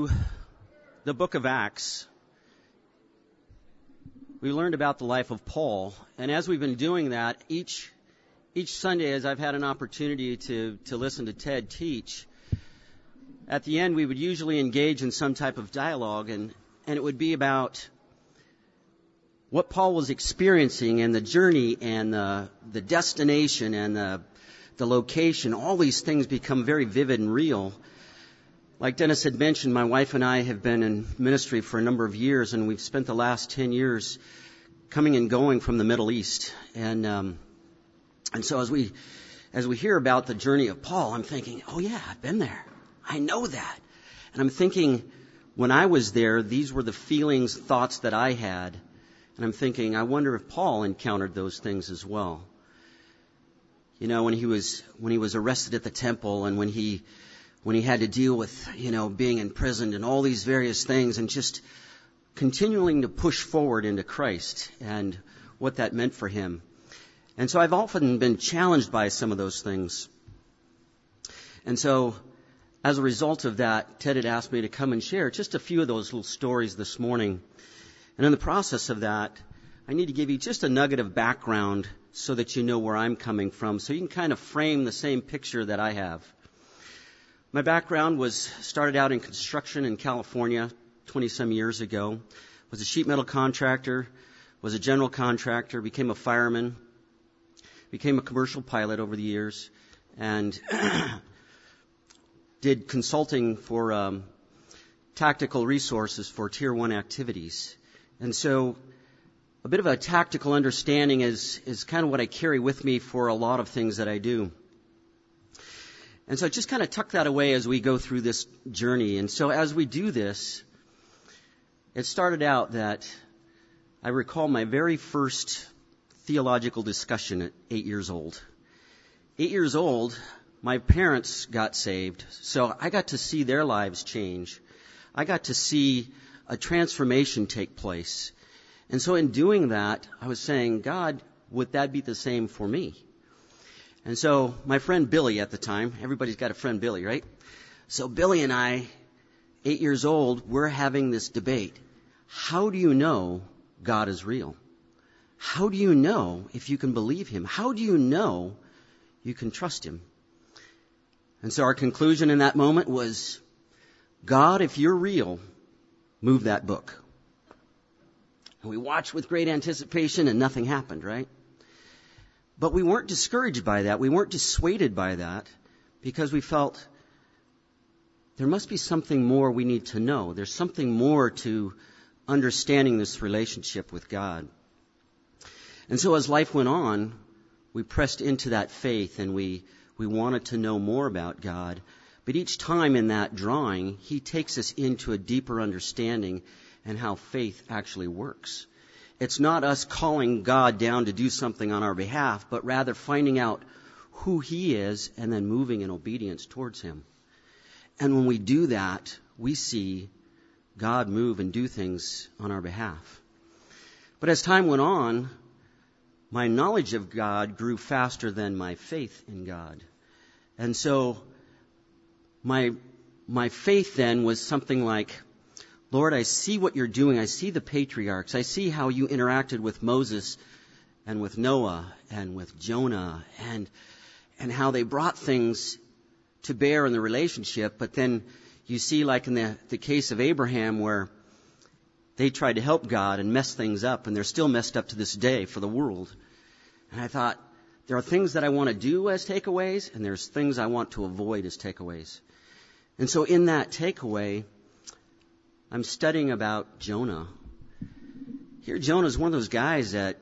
The book of Acts, we learned about the life of Paul, and as we've been doing that, each Sunday as I've had an opportunity to listen to Ted teach, at the end we would usually engage in some type of dialogue, and it would be about what Paul was experiencing and the journey and the destination and the location. All these things become very vivid and real. Like Dennis had mentioned, my wife and I have been in ministry for a number of years, and we've spent the last 10 years coming and going from the Middle East. And so as we hear about the journey of Paul, I'm thinking, oh yeah, I've been there. I know that. And I'm thinking, when I was there, these were the feelings, thoughts that I had. And I'm thinking, I wonder if Paul encountered those things as well. You know, when he was arrested at the temple, and when he had to deal with, being imprisoned and all these various things, and just continuing to push forward into Christ and what that meant for him. And so I've often been challenged by some of those things. And so as a result of that, Ted had asked me to come and share just a few of those little stories this morning. And in the process of that, I need to give you just a nugget of background so that you know where I'm coming from, so you can kind of frame the same picture that I have. My background started out in construction in California 20-some years ago. Was a sheet metal contractor, was a general contractor, became a fireman, became a commercial pilot over the years, and did consulting for tactical resources for Tier 1 activities. And so a bit of a tactical understanding is kind of what I carry with me for a lot of things that I do. And so I just kind of tuck that away as we go through this journey. And so as we do this, it started out that I recall my very first theological discussion at 8 years old. 8 years old, my parents got saved, so I got to see their lives change. I got to see a transformation take place. And so in doing that, I was saying, God, would that be the same for me? And so my friend Billy at the time, everybody's got a friend Billy, right? So Billy and I, 8 years old, we're having this debate. How do you know God is real? How do you know if you can believe him? How do you know you can trust him? And so our conclusion in that moment was, God, if you're real, move that book. And we watched with great anticipation and nothing happened, right? But we weren't discouraged by that. We weren't dissuaded by that, because we felt there must be something more we need to know. There's something more to understanding this relationship with God. And so as life went on, we pressed into that faith, and we wanted to know more about God. But each time in that drawing, he takes us into a deeper understanding and how faith actually works. It's not us calling God down to do something on our behalf, but rather finding out who he is and then moving in obedience towards him. And when we do that, we see God move and do things on our behalf. But as time went on, my knowledge of God grew faster than my faith in God. And so my faith then was something like, Lord, I see what you're doing. I see the patriarchs. I see how you interacted with Moses and with Noah and with Jonah, and how they brought things to bear in the relationship. But then you see, like in the case of Abraham, where they tried to help God and mess things up, and they're still messed up to this day for the world. And I thought, there are things that I want to do as takeaways, and there's things I want to avoid as takeaways. And so in that takeaway, I'm studying about Jonah. Here, Jonah is one of those guys that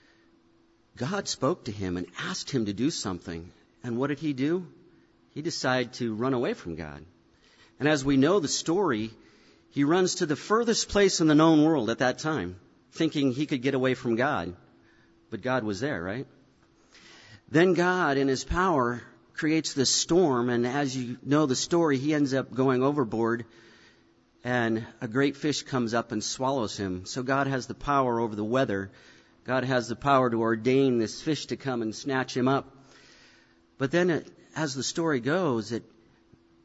God spoke to him and asked him to do something. And what did he do? He decided to run away from God. And as we know the story, he runs to the furthest place in the known world at that time, thinking he could get away from God. But God was there, right? Then God, in his power, creates this storm. And as you know the story, he ends up going overboard, and a great fish comes up and swallows him. So God has the power over the weather. God has the power to ordain this fish to come and snatch him up. But then as the story goes,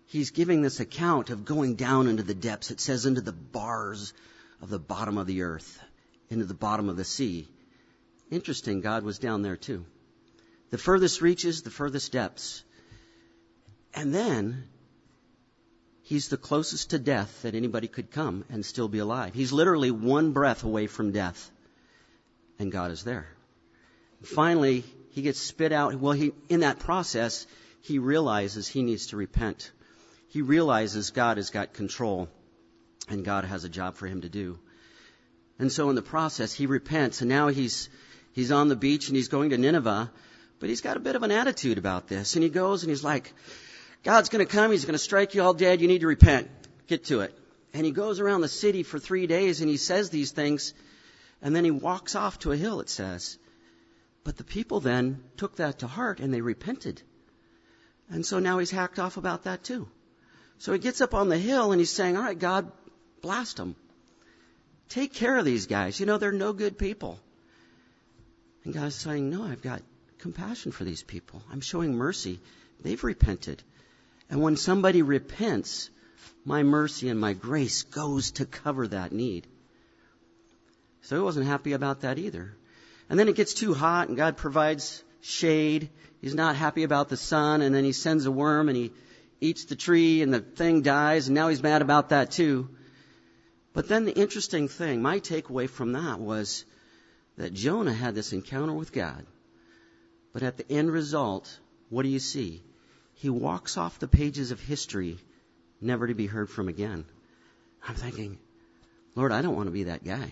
he's giving this account of going down into the depths. It says into the bars of the bottom of the earth, into the bottom of the sea. Interesting, God was down there too. The furthest reaches, the furthest depths. And then he's the closest to death that anybody could come and still be alive. He's literally one breath away from death. And God is there. Finally, he gets spit out. Well, in that process, he realizes he needs to repent. He realizes God has got control and God has a job for him to do. And so in the process, he repents, and now he's on the beach and he's going to Nineveh, but he's got a bit of an attitude about this. And he goes and he's like, God's going to come, he's going to strike you all dead, you need to repent. Get to it. And he goes around the city for 3 days and he says these things, and then he walks off to a hill, it says. But the people then took that to heart and they repented. And so now he's hacked off about that too. So he gets up on the hill and he's saying, all right, God, blast them. Take care of these guys. You know, they're no good people. And God's saying, no, I've got compassion for these people. I'm showing mercy. They've repented. And when somebody repents, my mercy and my grace goes to cover that need. So he wasn't happy about that either. And then it gets too hot and God provides shade. He's not happy about the sun, and then he sends a worm and he eats the tree and the thing dies, and now he's mad about that too. But then the interesting thing, my takeaway from that was that Jonah had this encounter with God. But at the end result, what do you see? He walks off the pages of history, never to be heard from again. I'm thinking, Lord, I don't want to be that guy.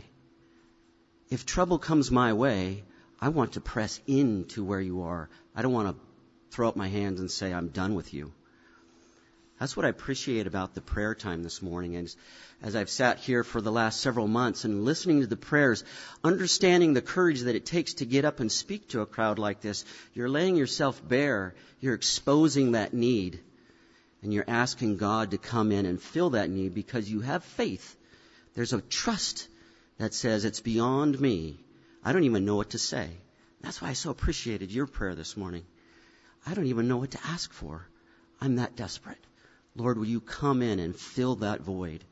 If trouble comes my way, I want to press into where you are. I don't want to throw up my hands and say, I'm done with you. That's what I appreciate about the prayer time this morning. And as I've sat here for the last several months and listening to the prayers, understanding the courage that it takes to get up and speak to a crowd like this, you're laying yourself bare. You're exposing that need. And you're asking God to come in and fill that need because you have faith. There's a trust that says it's beyond me. I don't even know what to say. That's why I so appreciated your prayer this morning. I don't even know what to ask for. I'm that desperate. Lord, will you come in and fill that void?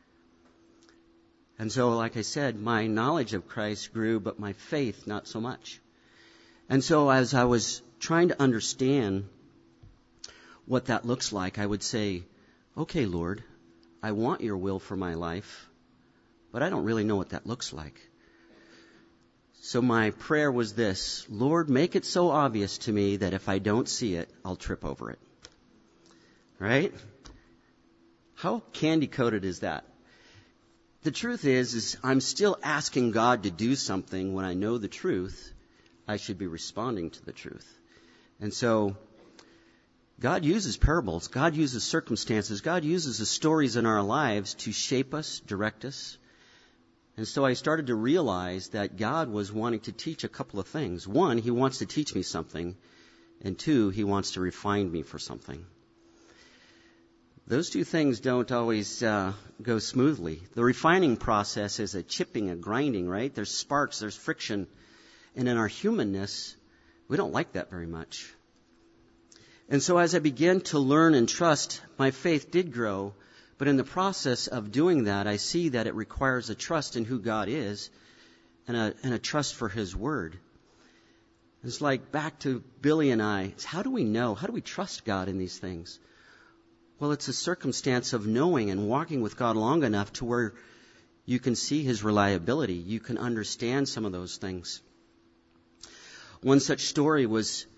And so, like I said, my knowledge of Christ grew, but my faith not so much. And so as I was trying to understand what that looks like, I would say, okay, Lord, I want your will for my life, but I don't really know what that looks like. So my prayer was this: Lord, make it so obvious to me that if I don't see it, I'll trip over it. Right? How candy-coated is that? The truth is I'm still asking God to do something when I know the truth. I should be responding to the truth. And so God uses parables. God uses circumstances. God uses the stories in our lives to shape us, direct us. And so I started to realize that God was wanting to teach a couple of things. One, He wants to teach me something. And two, He wants to refine me for something. Those two things don't always go smoothly. The refining process is a chipping, a grinding, right? There's sparks, there's friction. And in our humanness, we don't like that very much. And so as I began to learn and trust, my faith did grow. But in the process of doing that, I see that it requires a trust in who God is and a trust for His Word. It's like back to Billy and I. It's how do we know? How do we trust God in these things? Well, it's a circumstance of knowing and walking with God long enough to where you can see His reliability. You can understand some of those things. One such story was,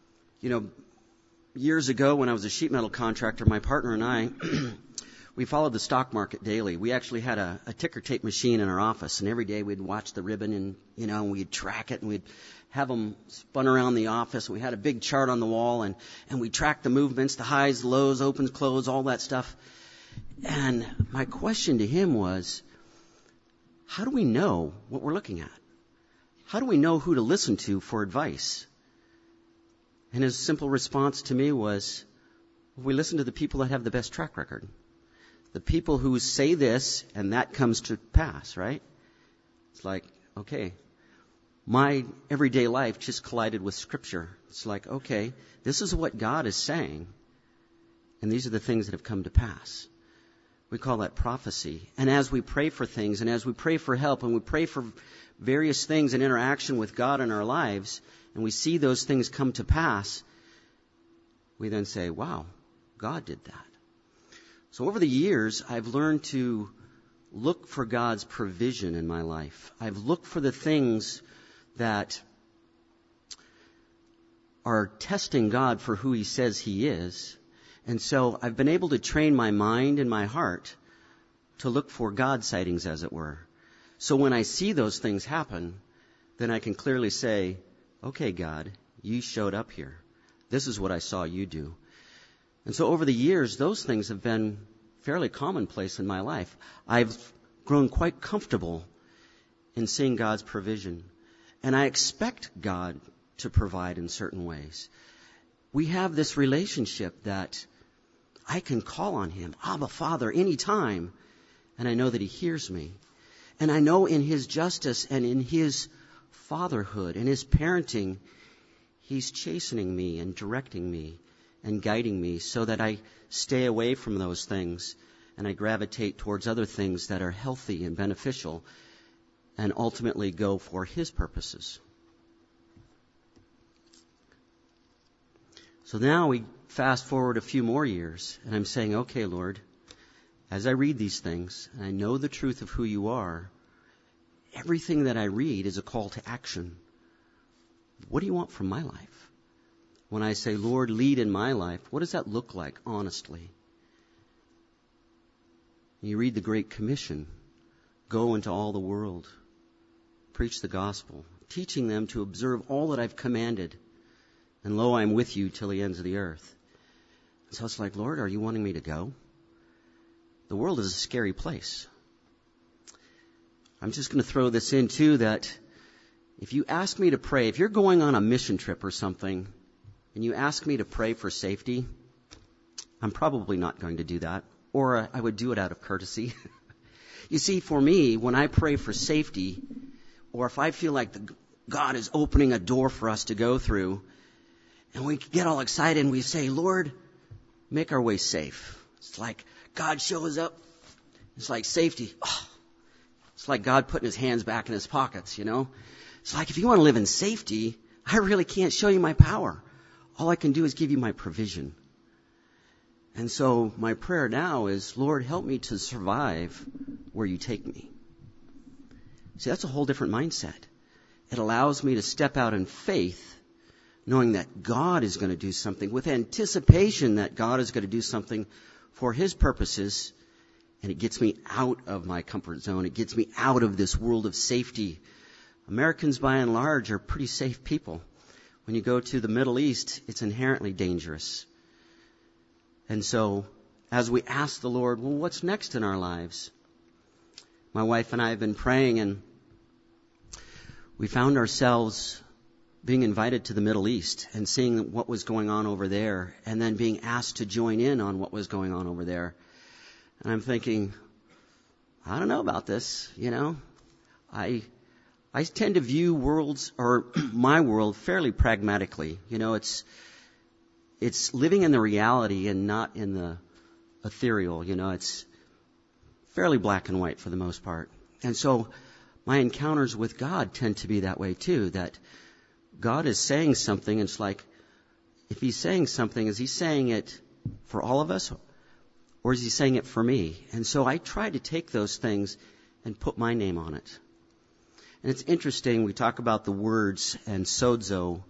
years ago when I was a sheet metal contractor, my partner and I, we followed the stock market daily. We actually had a ticker tape machine in our office, and every day we'd watch the ribbon and we'd track it, and we'd have them spun around the office. We had a big chart on the wall, and we tracked the movements, the highs, the lows, opens, close, all that stuff. And my question to him was, how do we know what we're looking at? How do we know who to listen to for advice? And his simple response to me was, we listen to the people that have the best track record. The people who say this, and that comes to pass, right? It's like, okay, my everyday life just collided with Scripture. It's like, okay, this is what God is saying. And these are the things that have come to pass. We call that prophecy. And as we pray for things, and as we pray for help, and we pray for various things in interaction with God in our lives, and we see those things come to pass, we then say, wow, God did that. So over the years, I've learned to look for God's provision in my life. I've looked for the things that are testing God for who He says He is. And so I've been able to train my mind and my heart to look for God sightings, as it were. So when I see those things happen, then I can clearly say, okay, God, you showed up here. This is what I saw you do. And so over the years, those things have been fairly commonplace in my life. I've grown quite comfortable in seeing God's provision. And I expect God to provide in certain ways. We have this relationship that I can call on Him, Abba, Father, anytime, and I know that He hears me. And I know in His justice and in His fatherhood and His parenting, He's chastening me and directing me and guiding me so that I stay away from those things and I gravitate towards other things that are healthy and beneficial and ultimately go for His purposes. So now we fast forward a few more years, and I'm saying, okay, Lord, as I read these things, and I know the truth of who you are, everything that I read is a call to action. What do you want from my life? When I say, Lord, lead in my life, what does that look like, honestly? You read the Great Commission. Go into all the world. Preach the gospel, teaching them to observe all that I've commanded. And lo, I'm with you till the ends of the earth. So it's like, Lord, are you wanting me to go? The world is a scary place. I'm just going to throw this in too, that if you ask me to pray, if you're going on a mission trip or something, and you ask me to pray for safety, I'm probably not going to do that. Or I would do it out of courtesy. You see, for me, when I pray for safety, or if I feel like God is opening a door for us to go through, and we get all excited and we say, Lord, make our way safe. It's like God shows up. It's like safety. Oh, it's like God putting His hands back in His pockets, you know. It's like if you want to live in safety, I really can't show you my power. All I can do is give you my provision. And so my prayer now is, Lord, help me to survive where you take me. See, that's a whole different mindset. It allows me to step out in faith, knowing that God is going to do something, with anticipation that God is going to do something for His purposes, and it gets me out of my comfort zone. It gets me out of this world of safety. Americans, by and large, are pretty safe people. When you go to the Middle East, it's inherently dangerous. And so, as we ask the Lord, well, what's next in our lives? My wife and I have been praying, and we found ourselves being invited to the Middle East and seeing what was going on over there, and then being asked to join in on what was going on over there. And I'm thinking, I don't know about this, you know. I tend to view my world fairly pragmatically. You know, it's living in the reality and not in the ethereal. You know, it's fairly black and white for the most part. And so my encounters with God tend to be that way too, that God is saying something, and it's like, if He's saying something, is He saying it for all of us, or is He saying it for me? And so I try to take those things and put my name on it. And it's interesting, we talk about the words and sozo.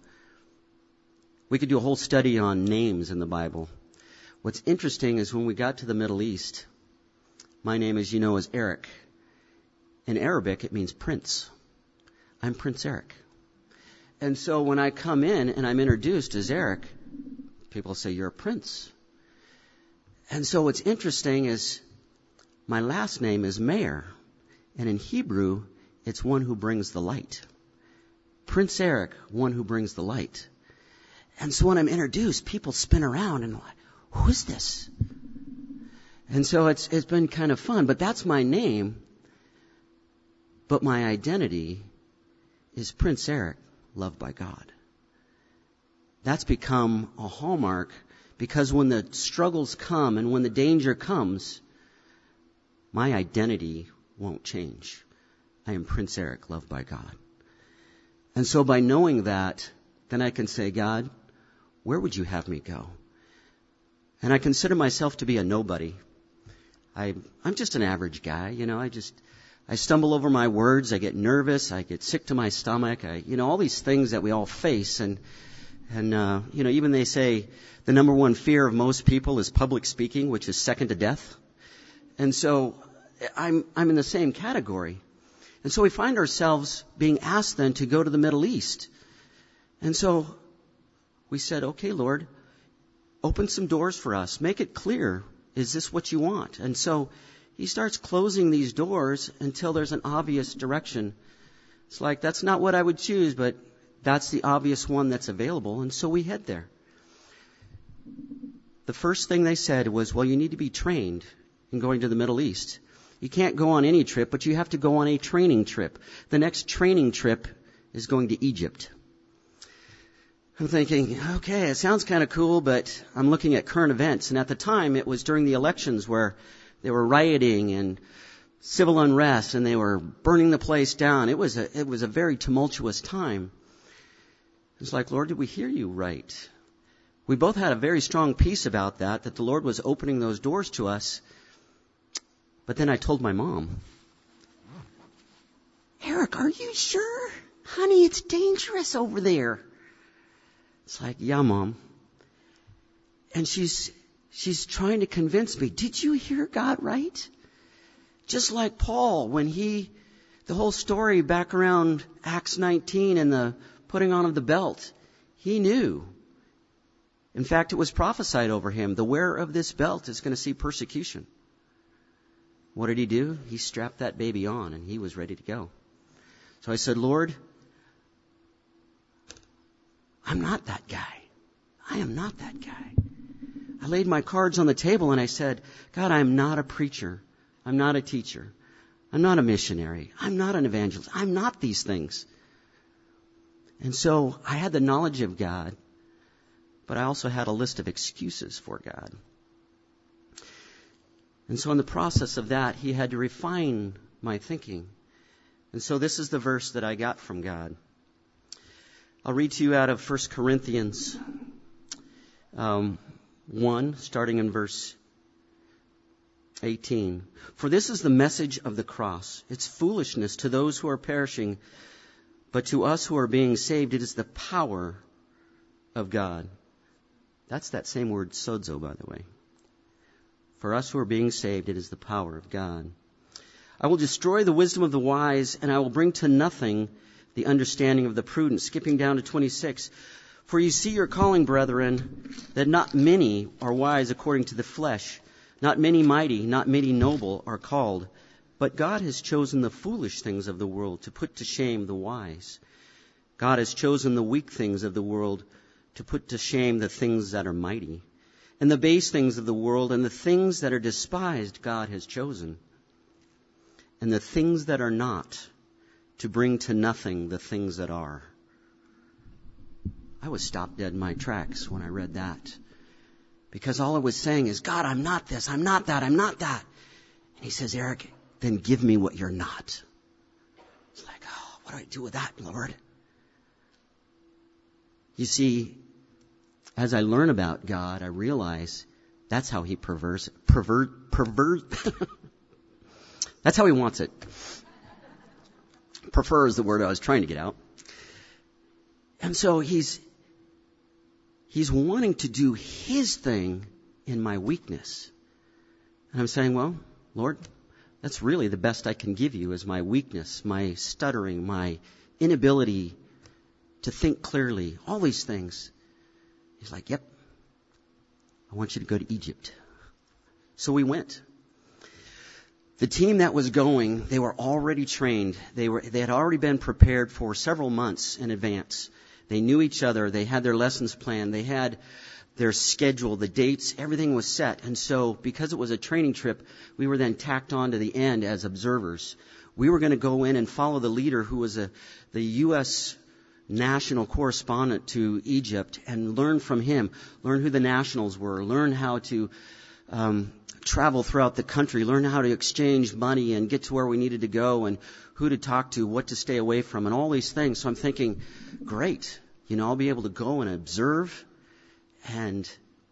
We could do a whole study on names in the Bible. What's interesting is when we got to the Middle East, my name, as you know, is Eric. In Arabic, it means prince. I'm Prince Eric. And so when I come in and I'm introduced as Eric, people say, you're a prince. And so what's interesting is my last name is Meir. And in Hebrew, it's one who brings the light. Prince Eric, one who brings the light. And so when I'm introduced, people spin around and like, who is this? And so it's been kind of fun. But that's my name. But my identity is Prince Eric, loved by God. That's become a hallmark Because when the struggles come and when the danger comes, my identity won't change. I am Prince Eric, loved by God. And so by knowing that, then I can say, God, where would you have me go? And I consider myself to be a nobody. I'm just an average guy, I stumble over my words, I get nervous, I get sick to my stomach, all these things that we all face. And even they say the number one fear of most people is public speaking, which is second to death. And so I'm in the same category. And so we find ourselves being asked then to go to the Middle East. And so we said, okay, Lord, open some doors for us. Make it clear. Is this what you want? And so he starts closing these doors until there's an obvious direction. It's like, that's not what I would choose, but that's the obvious one that's available. And so we head there. The first thing they said was, well, you need to be trained in going to the Middle East. You can't go on any trip, but you have to go on a training trip. The next training trip is going to Egypt. I'm thinking, okay, it sounds kind of cool, but I'm looking at current events. And at the time, it was during the elections where they were rioting and civil unrest, and they were burning the place down. It was a very tumultuous time. It's like, Lord, did we hear you right? We both had a very strong peace about that the Lord was opening those doors to us. But then I told my mom, Eric, are you sure? Honey, it's dangerous over there. It's like, yeah, Mom. And she's trying to convince me, did you hear God right? Just like Paul, when the whole story back around Acts 19 and the putting on of the belt, he knew. In fact, it was prophesied over him, the wearer of this belt is going to see persecution. What did he do? He strapped that baby on and he was ready to go. So I said, Lord, I'm not that guy. I am not that guy. I laid my cards on the table and I said, God, I'm not a preacher. I'm not a teacher. I'm not a missionary. I'm not an evangelist. I'm not these things. And so I had the knowledge of God, but I also had a list of excuses for God. And so in the process of that, he had to refine my thinking. And so this is the verse that I got from God. I'll read to you out of 1 Corinthians 1, starting in verse 18. For this is the message of the cross. It's foolishness to those who are perishing, but to us who are being saved, it is the power of God. That's that same word, sozo, by the way. For us who are being saved, it is the power of God. I will destroy the wisdom of the wise, and I will bring to nothing the understanding of the prudent. Skipping down to 26. For you see your calling, brethren, that not many are wise according to the flesh, not many mighty, not many noble are called. But God has chosen the foolish things of the world to put to shame the wise. God has chosen the weak things of the world to put to shame the things that are mighty. And the base things of the world and the things that are despised God has chosen. And the things that are not, to bring to nothing the things that are. I was stopped dead in my tracks when I read that. Because all I was saying is, God, I'm not this, I'm not that, I'm not that. And he says, Eric, then give me what you're not. It's like, oh, what do I do with that, Lord? You see, as I learn about God, I realize that's how he pervert. That's how he wants it. Prefer is the word I was trying to get out. And so he's wanting to do his thing in my weakness. And I'm saying, well, Lord, that's really the best I can give you is my weakness, my stuttering, my inability to think clearly, all these things. He's like, yep, I want you to go to Egypt. So we went. The team that was going, they were already trained. They had already been prepared for several months in advance. They knew each other. They had their lessons planned. They had their schedule, the dates, everything was set. And so because it was a training trip, we were then tacked on to the end as observers. We were going to go in and follow the leader who was the U.S. national correspondent to Egypt and learn from him, learn who the nationals were, learn how to travel throughout the country, learn how to exchange money and get to where we needed to go and who to talk to, what to stay away from, and all these things. So I'm thinking, great, I'll be able to go and observe. And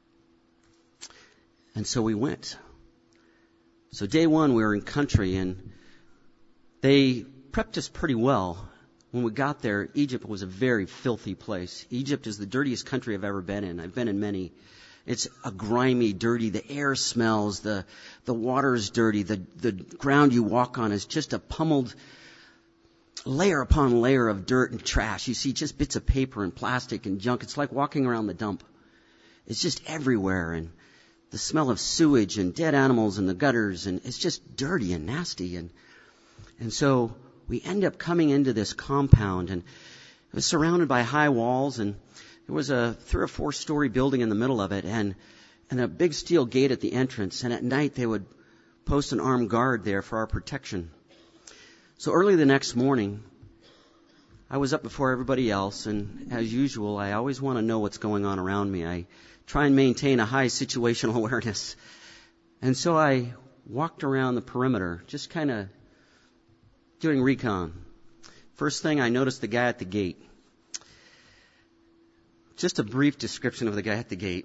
so we went. So day one, we were in country, and they prepped us pretty well. When we got there, Egypt was a very filthy place. Egypt is the dirtiest country I've ever been in. I've been in many. It's a grimy, dirty, the air smells, the water's dirty, the ground you walk on is just a pummeled layer upon layer of dirt and trash. You see just bits of paper and plastic and junk. It's like walking around the dump. It's just everywhere, and the smell of sewage and dead animals in the gutters, and it's just dirty and nasty. And so we end up coming into this compound, and it was surrounded by high walls, and there was a 3 or 4 story building in the middle of it, and a big steel gate at the entrance. And at night they would post an armed guard there for our protection. So early the next morning, I was up before everybody else, and as usual, I always want to know what's going on around me. I try and maintain a high situational awareness. And so I walked around the perimeter, just kind of doing recon. First thing, I noticed the guy at the gate. Just a brief description of the guy at the gate.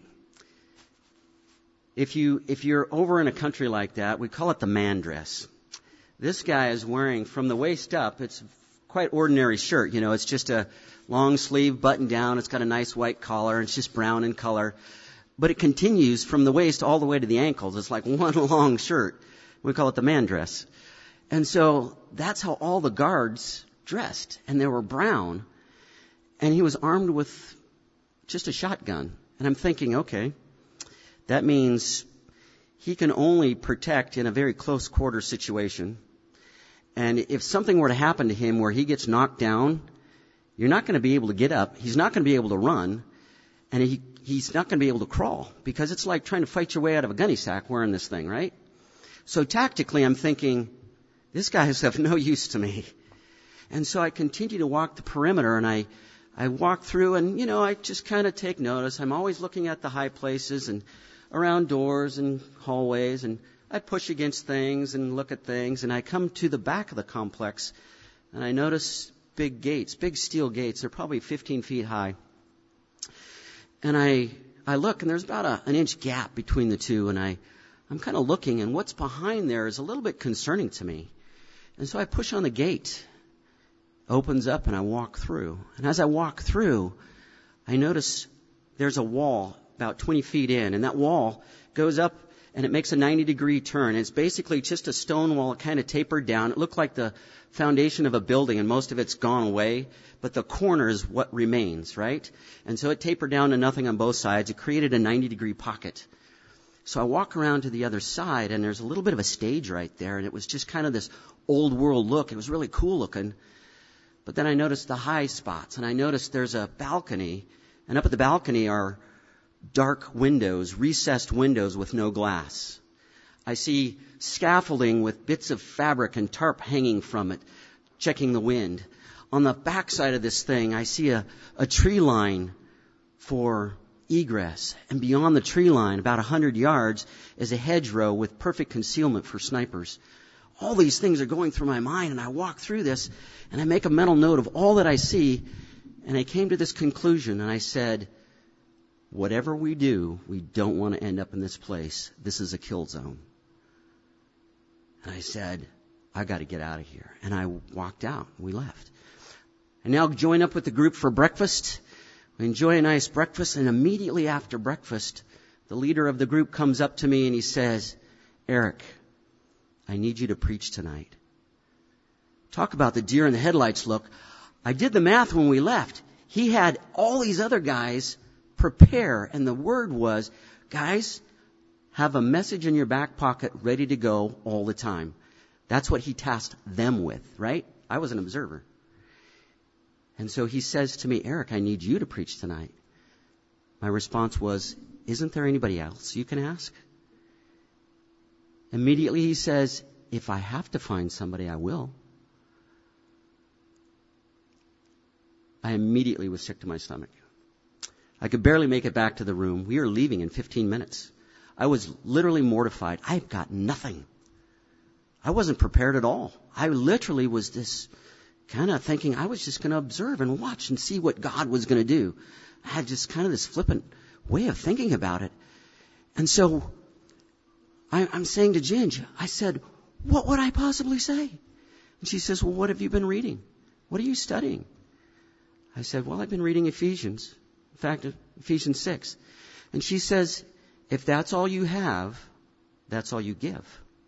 If you're over in a country like that, we call it the man dress. This guy is wearing, from the waist up, it's quite ordinary shirt. It's just a long sleeve button down. It's got a nice white collar. It's just brown in color. But it continues from the waist all the way to the ankles. It's like one long shirt. We call it the man dress. And so that's how all the guards dressed. And they were brown. And he was armed with just a shotgun. And I'm thinking, okay, that means he can only protect in a very close quarter situation. And if something were to happen to him where he gets knocked down, you're not going to be able to get up. He's not going to be able to run. And he's not going to be able to crawl, because it's like trying to fight your way out of a gunny sack wearing this thing, right? So tactically, I'm thinking, this guy is of no use to me. And so I continue to walk the perimeter, and I walk through, and, I just kind of take notice. I'm always looking at the high places and around doors and hallways, and I push against things and look at things, and I come to the back of the complex, and I notice big gates, big steel gates. They're probably 15 feet high. And I look, and there's about an inch gap between the two, and I'm kind of looking, and what's behind there is a little bit concerning to me. And so I push on the gate, opens up, and I walk through. And as I walk through, I notice there's a wall about 20 feet in, and that wall goes up, and it makes a 90-degree turn. It's basically just a stone wall. It kind of tapered down. It looked like the foundation of a building, and most of it's gone away, but the corner is what remains, right? And so it tapered down to nothing on both sides. It created a 90-degree pocket. So I walk around to the other side, and there's a little bit of a stage right there, and it was just kind of this old world look. It was really cool looking. But then I noticed the high spots, and I noticed there's a balcony, and up at the balcony are dark windows, recessed windows with no glass. I see scaffolding with bits of fabric and tarp hanging from it, checking the wind. On the backside of this thing, I see a tree line for egress. And beyond the tree line, about 100 yards, is a hedgerow with perfect concealment for snipers. All these things are going through my mind, and I walk through this, and I make a mental note of all that I see, and I came to this conclusion, and I said, whatever we do, we don't want to end up in this place. This is a kill zone. And I said, I got to get out of here. And I walked out. We left. I now join up with the group for breakfast. We enjoy a nice breakfast, and immediately after breakfast, the leader of the group comes up to me and he says, Eric, I need you to preach tonight. Talk about the deer in the headlights look. I did the math when we left. He had all these other guys prepare, and the word was, guys, have a message in your back pocket ready to go all the time. That's what he tasked them with, right? I was an observer. And so he says to me, Eric, I need you to preach tonight. My response was, isn't there anybody else you can ask? Immediately he says, if I have to find somebody, I will. I immediately was sick to my stomach. I could barely make it back to the room. We were leaving in 15 minutes. I was literally mortified. I've got nothing. I wasn't prepared at all. I literally was this kind of thinking I was just going to observe and watch and see what God was going to do. I had just kind of this flippant way of thinking about it. And so I'm saying to Ginge, I said, what would I possibly say? And she says, well, what have you been reading? What are you studying? I said, well, I've been reading Ephesians. In fact, Ephesians 6. And she says, if that's all you have, that's all you give.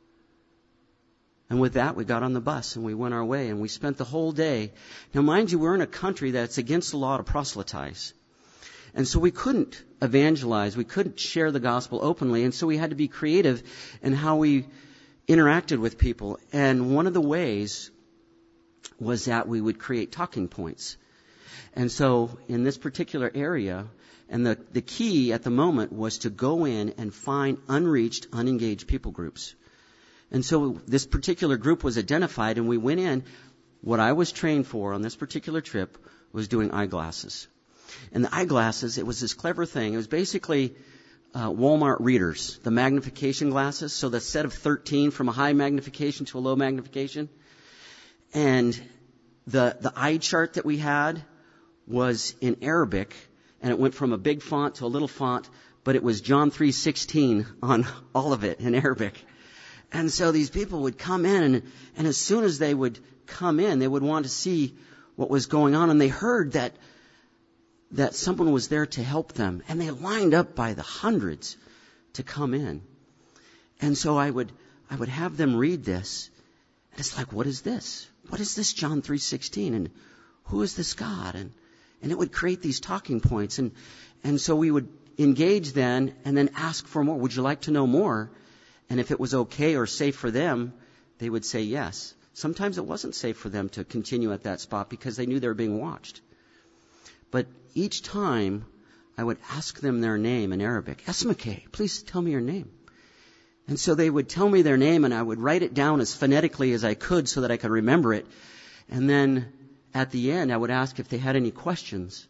And with that, we got on the bus and we went our way and we spent the whole day. Now, mind you, we're in a country that's against the law to proselytize. And so we couldn't evangelize. We couldn't share the gospel openly. And so we had to be creative in how we interacted with people. And one of the ways was that we would create talking points. And so in this particular area, and the key at the moment was to go in and find unreached, unengaged people groups. And so this particular group was identified, and we went in. What I was trained for on this particular trip was doing eyeglasses. And the eyeglasses, it was this clever thing. It was basically Walmart readers, the magnification glasses. So the set of 13 from a high magnification to a low magnification. And the eye chart that we had was in Arabic, and it went from a big font to a little font, but it was John 3:16 on all of it in Arabic. And so these people would come in, and as soon as they would come in, they would want to see what was going on, and they heard that someone was there to help them, and they lined up by the hundreds to come in. And so I would have them read this, and it's like, what is this? What is this John 3:16? And who is this God? And it would create these talking points. And so we would engage then and then ask for more. Would you like to know more? And if it was okay or safe for them, they would say yes. Sometimes it wasn't safe for them to continue at that spot because they knew they were being watched. But each time I would ask them their name in Arabic. Esmake, please tell me your name. And so they would tell me their name, and I would write it down as phonetically as I could so that I could remember it. And then at the end, I would ask if they had any questions.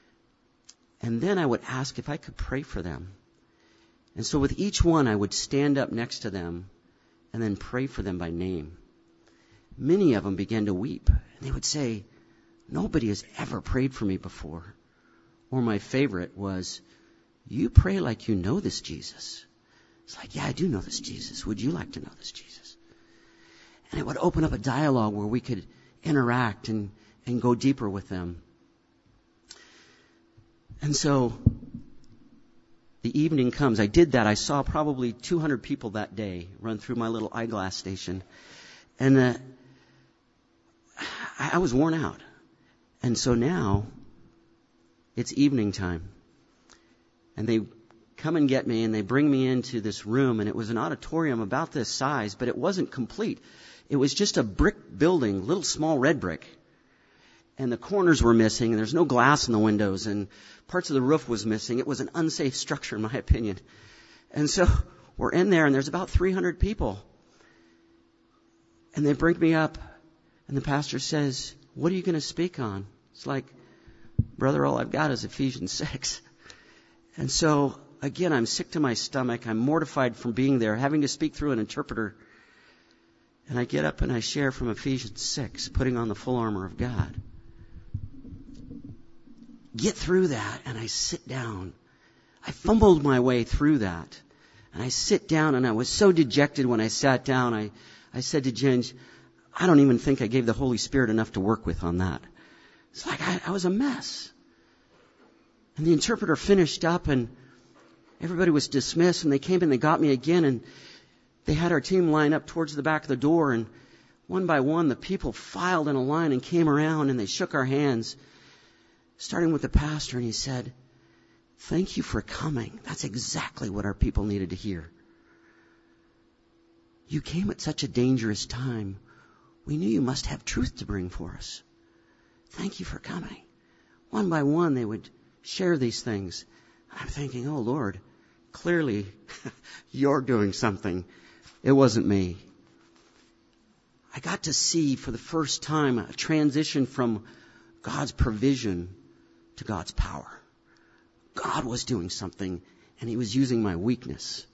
And then I would ask if I could pray for them. And so with each one, I would stand up next to them and then pray for them by name. Many of them began to weep. And they would say, nobody has ever prayed for me before. Or my favorite was, you pray like you know this Jesus. It's like, yeah, I do know this Jesus. Would you like to know this Jesus? And it would open up a dialogue where we could interact and go deeper with them. And so the evening comes. I did that. I saw probably 200 people that day run through my little eyeglass station. And I was worn out. And so now it's evening time. And they come and get me, and they bring me into this room, and it was an auditorium about this size, but it wasn't complete. It was just a brick building, little small red brick. And the corners were missing, and there's no glass in the windows, and parts of the roof was missing. It was an unsafe structure, in my opinion. And so we're in there, and there's about 300 people. And they bring me up, and the pastor says, what are you going to speak on? It's like, brother, all I've got is Ephesians 6. And so, again, I'm sick to my stomach. I'm mortified from being there, having to speak through an interpreter. And I get up and I share from Ephesians 6, putting on the full armor of God. Get through that, and I sit down. I fumbled my way through that. And I sit down, and I was so dejected when I sat down. I said to Ginge, I don't even think I gave the Holy Spirit enough to work with on that. It's like I was a mess. And the interpreter finished up, and everybody was dismissed, and they came and they got me again, and they had our team line up towards the back of the door, and one by one the people filed in a line and came around, and they shook our hands, starting with the pastor, and he said, thank you for coming. That's exactly what our people needed to hear. You came at such a dangerous time. We knew you must have truth to bring for us. Thank you for coming. One by one they would share these things. I'm thinking, oh Lord, clearly you're doing something. It wasn't me. I got to see for the first time a transition from God's provision to God's power. God was doing something, and he was using my weakness.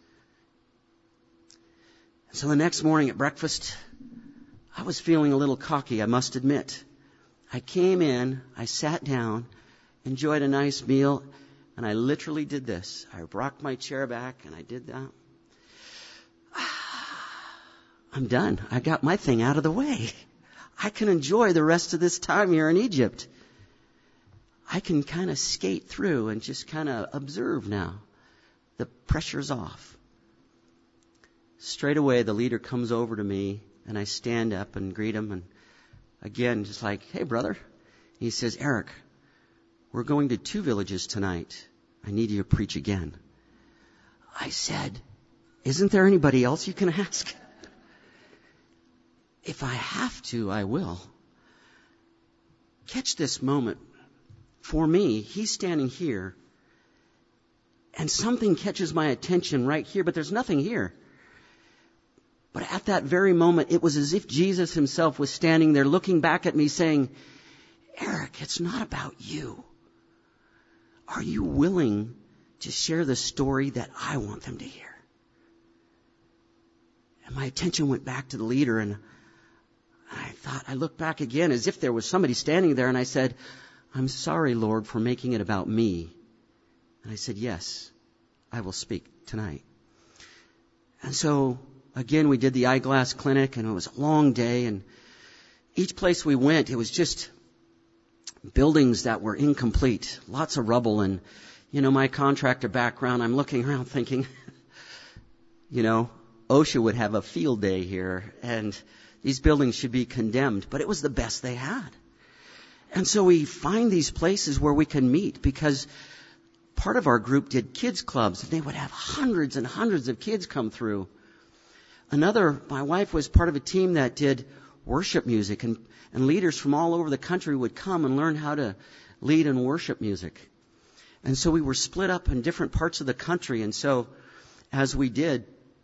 And so the next morning at breakfast, I was feeling a little cocky, I must admit. I came in, I sat down, enjoyed a nice meal, and I literally did this. I rocked my chair back, and I did that. I'm done. I got my thing out of the way. I can enjoy the rest of this time here in Egypt. I can kind of skate through and just kind of observe now. The pressure's off. Straight away, the leader comes over to me, and I stand up and greet him. And again, just like, hey, brother. He says, Eric, we're going to 2 villages tonight. I need you to preach again. I said, isn't there anybody else you can ask? If I have to, I will. Catch this moment. For me, he's standing here, and something catches my attention right here, but there's nothing here. But at that very moment, it was as if Jesus himself was standing there looking back at me saying, Eric, it's not about you. Are you willing to share the story that I want them to hear? And my attention went back to the leader, and I looked back again as if there was somebody standing there, and I said, I'm sorry, Lord, for making it about me. And I said, yes, I will speak tonight. And so, again, we did the eyeglass clinic, and it was a long day, and each place we went, it was just buildings that were incomplete, lots of rubble, and, my contractor background, I'm looking around thinking, OSHA would have a field day here, and these buildings should be condemned, but it was the best they had. And so we find these places where we can meet, because part of our group did kids clubs, and they would have hundreds and hundreds of kids come through. My wife was part of a team that did worship music, and leaders from all over the country would come and learn how to lead in worship music. And so we were split up in different parts of the country, and so as we did,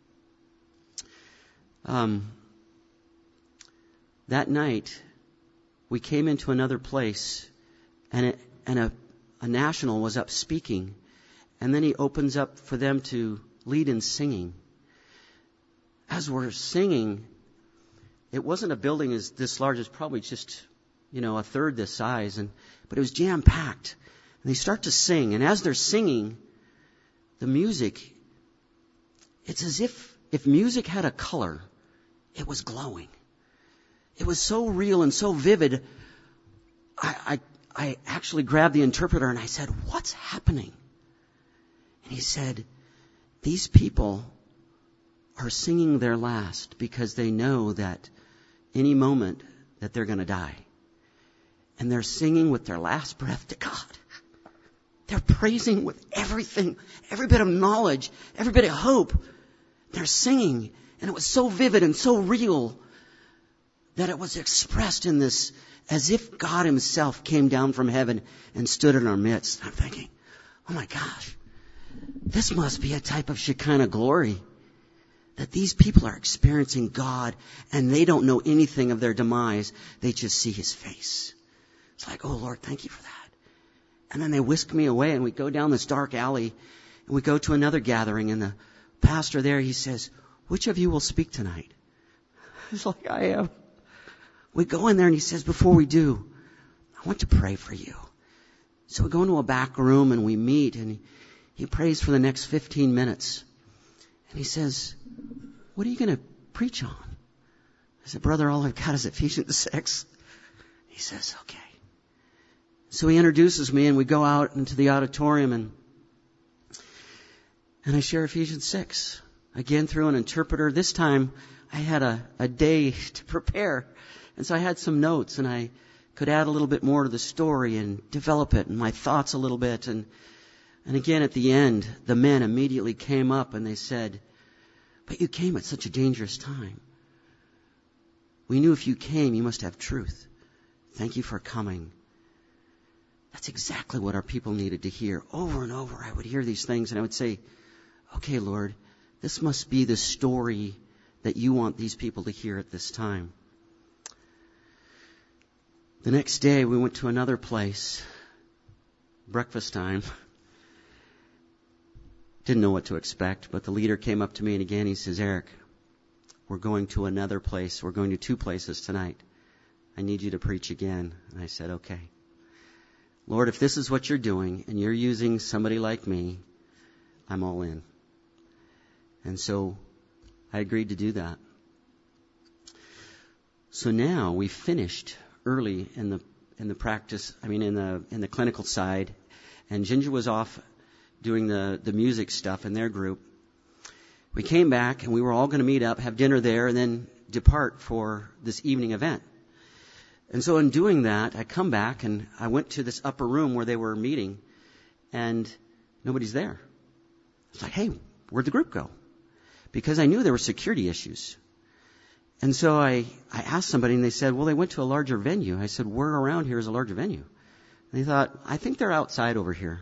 that night, we came into another place, and a national was up speaking, and then he opens up for them to lead in singing. As we're singing, it wasn't a building this large, it's probably just, a third this size, but it was jam-packed. And they start to sing, and as they're singing, the music, it's as if music had a color, it was glowing. It was so real and so vivid. I actually grabbed the interpreter and I said, what's happening? And he said, these people are singing their last because they know that any moment that they're going to die. And they're singing with their last breath to God. They're praising with everything, every bit of knowledge, every bit of hope. They're singing. And it was so vivid and so real that it was expressed in this, as if God himself came down from heaven and stood in our midst. I'm thinking, oh my gosh, this must be a type of Shekinah glory. That these people are experiencing God and they don't know anything of their demise. They just see his face. It's like, oh Lord, thank you for that. And then they whisk me away and we go down this dark alley and we go to another gathering, and the pastor there, he says, which of you will speak tonight? It's like, I am. We go in there and he says, before we do, I want to pray for you. So we go into a back room and we meet, and he prays for the next 15 minutes. And he says, what are you going to preach on? I said, brother, all I've got is Ephesians 6. He says, okay. So he introduces me and we go out into the auditorium and I share Ephesians 6. Again, through an interpreter. This time I had a day to prepare. And so I had some notes, and I could add a little bit more to the story and develop it and my thoughts a little bit. And again, at the end, the men immediately came up and they said, but you came at such a dangerous time. We knew if you came, you must have truth. Thank you for coming. That's exactly what our people needed to hear. Over and over, I would hear these things and I would say, okay, Lord, this must be the story that you want these people to hear at this time. The next day we went to another place. Breakfast time. Didn't know what to expect, but the leader came up to me and again he says, Eric, we're going to another place. We're going to 2 places tonight. I need you to preach again. And I said, okay. Lord, if this is what you're doing and you're using somebody like me, I'm all in. And so I agreed to do that. So now we finished early in the practice, in the clinical side, and Ginger was off doing the music stuff in their group. We came back and we were all going to meet up, have dinner there, and then depart for this evening event. And so in doing that, I come back and I went to this upper room where they were meeting, and nobody's there. It's like, hey, where'd the group go? Because I knew there were security issues. And so I asked somebody, and they said, well, they went to a larger venue. I said, where around here is a larger venue? And they thought, I think they're outside over here.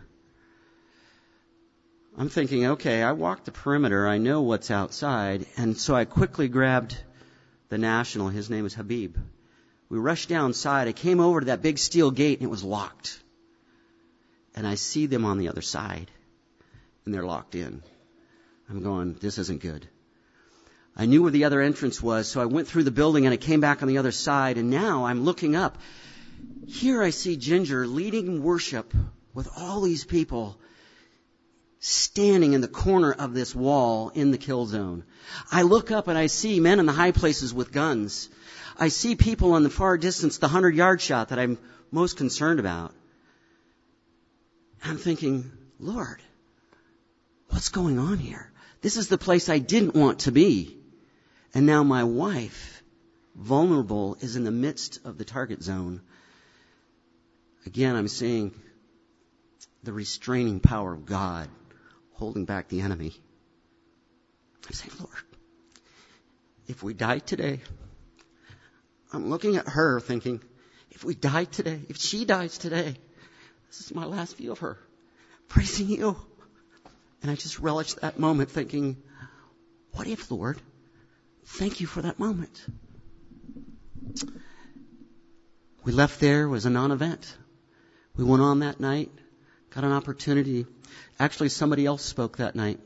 I'm thinking, okay, I walked the perimeter. I know what's outside. And so I quickly grabbed the national. His name is Habib. We rushed downside. I came over to that big steel gate, and it was locked. And I see them on the other side, and they're locked in. I'm going, this isn't good. I knew where the other entrance was, so I went through the building, and I came back on the other side, and now I'm looking up. Here I see Ginger leading worship with all these people standing in the corner of this wall in the kill zone. I look up, and I see men in the high places with guns. I see people in the far distance, the 100-yard shot that I'm most concerned about. I'm thinking, Lord, what's going on here? This is the place I didn't want to be. And now my wife, vulnerable, is in the midst of the target zone. Again, I'm seeing the restraining power of God holding back the enemy. I say, Lord, if we die today, I'm looking at her thinking, if we die today, if she dies today, this is my last view of her, praising you. And I just relished that moment thinking, what if, Lord? Thank you for that moment. We left there. It was a non-event. We went on that night, got an opportunity. Actually, somebody else spoke that night.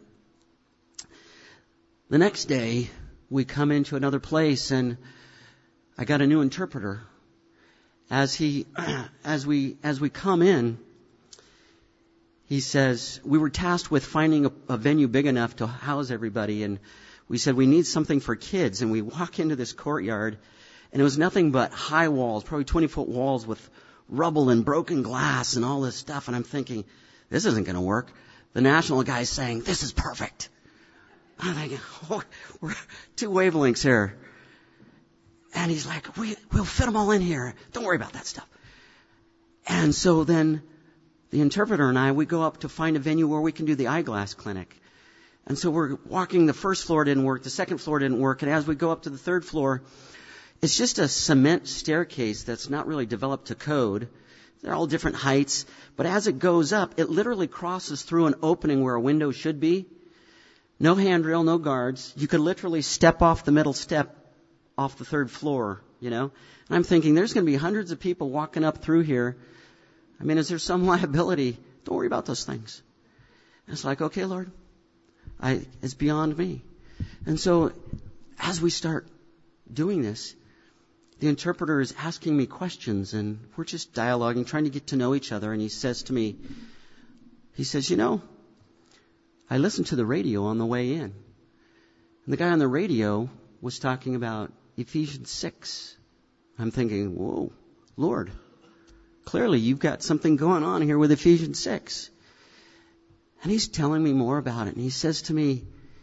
The next day, we come into another place, and I got a new interpreter. As we come in, he says, we were tasked with finding a venue big enough to house everybody, and we said, we need something for kids. And we walk into this courtyard, and it was nothing but high walls, probably 20-foot walls with rubble and broken glass and all this stuff. And I'm thinking, this isn't going to work. The national guy's saying, this is perfect. I'm thinking, oh, we're 2 wavelengths here. And he's like, we'll fit them all in here. Don't worry about that stuff. And so then the interpreter and I, we go up to find a venue where we can do the eyeglass clinic. And so we're walking, the first floor didn't work, the second floor didn't work, and as we go up to the 3rd floor, it's just a cement staircase that's not really developed to code. They're all different heights, but as it goes up, it literally crosses through an opening where a window should be. No handrail, no guards. You could literally step off the middle step off the 3rd floor, you know. And I'm thinking, there's going to be hundreds of people walking up through here. I mean, is there some liability? Don't worry about those things. And it's like, okay, Lord. It's beyond me. And so as we start doing this, the interpreter is asking me questions, and we're just dialoguing, trying to get to know each other. And he says to me, you know, I listened to the radio on the way in. And the guy on the radio was talking about Ephesians 6. I'm thinking, whoa, Lord, clearly you've got something going on here with Ephesians 6. And he's telling me more about it. And he says to me,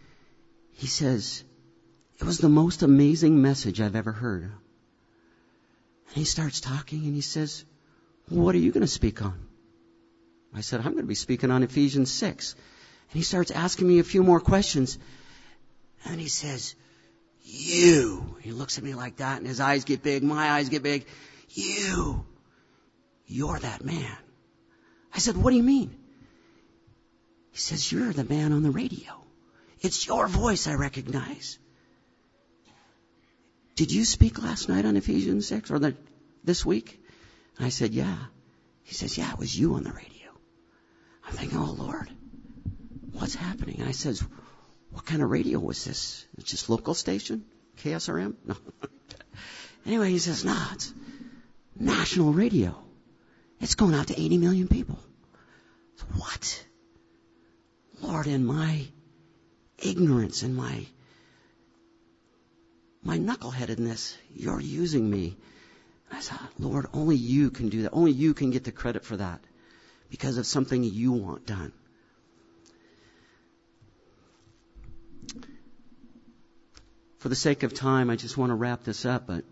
it was the most amazing message I've ever heard. And he starts talking and he says, what are you going to speak on? I said, I'm going to be speaking on Ephesians 6. And he starts asking me a few more questions. And he says, you. He looks at me like that and his eyes get big. My eyes get big. You're that man. I said, what do you mean? He says, you're the man on the radio. It's your voice I recognize. Did you speak last night on Ephesians 6 or this week? And I said, yeah. He says, yeah, it was you on the radio. I'm thinking, oh, Lord, what's happening? And I says, what kind of radio was this? It's just local station? KSRM? No. Anyway, he says, no, it's national radio. It's going out to 80 million people. So what? Lord, in my ignorance and my knuckleheadedness, you're using me. I thought, Lord, only you can do that. Only you can get the credit for that because of something you want done. For the sake of time, I just want to wrap this up, but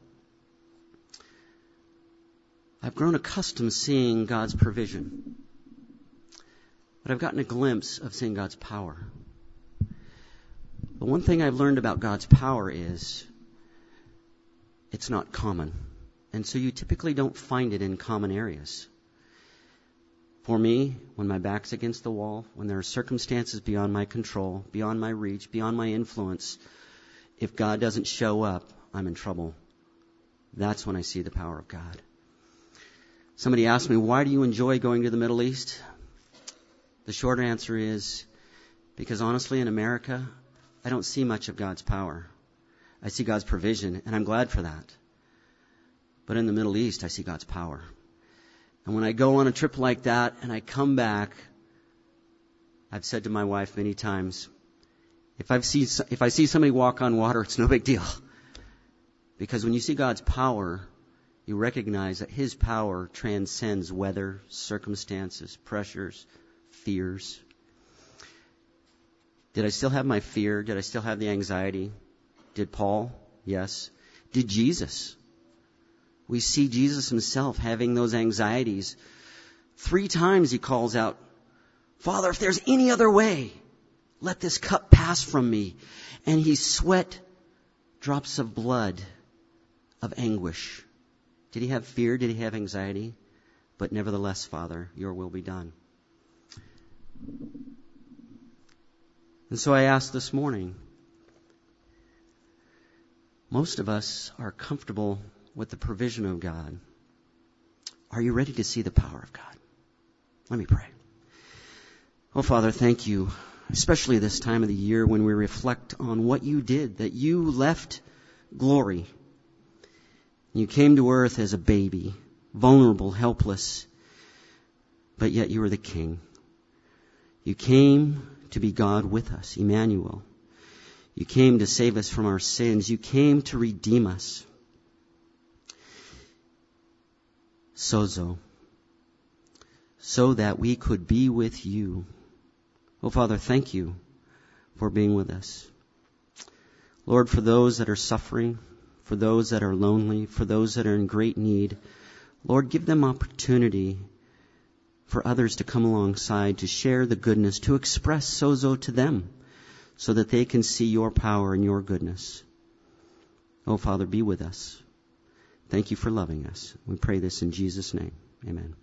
I've grown accustomed seeing God's provision. But I've gotten a glimpse of seeing God's power. The one thing I've learned about God's power is it's not common. And so you typically don't find it in common areas. For me, when my back's against the wall, when there are circumstances beyond my control, beyond my reach, beyond my influence, if God doesn't show up, I'm in trouble. That's when I see the power of God. Somebody asked me, why do you enjoy going to the Middle East? The short answer is, because honestly, in America, I don't see much of God's power. I see God's provision, and I'm glad for that. But in the Middle East, I see God's power. And when I go on a trip like that and I come back, I've said to my wife many times, if I see somebody walk on water, it's no big deal. Because when you see God's power, you recognize that His power transcends weather, circumstances, pressures, fears. Did I still have my fear? Did I still have the anxiety? Did Paul? Yes. Did Jesus? We see Jesus Himself having those anxieties. 3 times He calls out, Father, if there's any other way, let this cup pass from me. And He sweat drops of blood of anguish. Did He have fear? Did He have anxiety? But nevertheless, Father, your will be done. And so I asked this morning, most of us are comfortable with the provision of God. Are you ready to see the power of God? Let me pray. Oh, Father, thank you, especially this time of the year when we reflect on what you did, that you left glory. You came to earth as a baby, vulnerable, helpless, but yet you were the King. You came to be God with us, Emmanuel. You came to save us from our sins. You came to redeem us. Sozo, so that we could be with you. Oh, Father, thank you for being with us. Lord, for those that are suffering, for those that are lonely, for those that are in great need, Lord, give them opportunity for others to come alongside, to share the goodness, to express sozo to them, so that they can see your power and your goodness. Oh, Father, be with us. Thank you for loving us. We pray this in Jesus' name. Amen.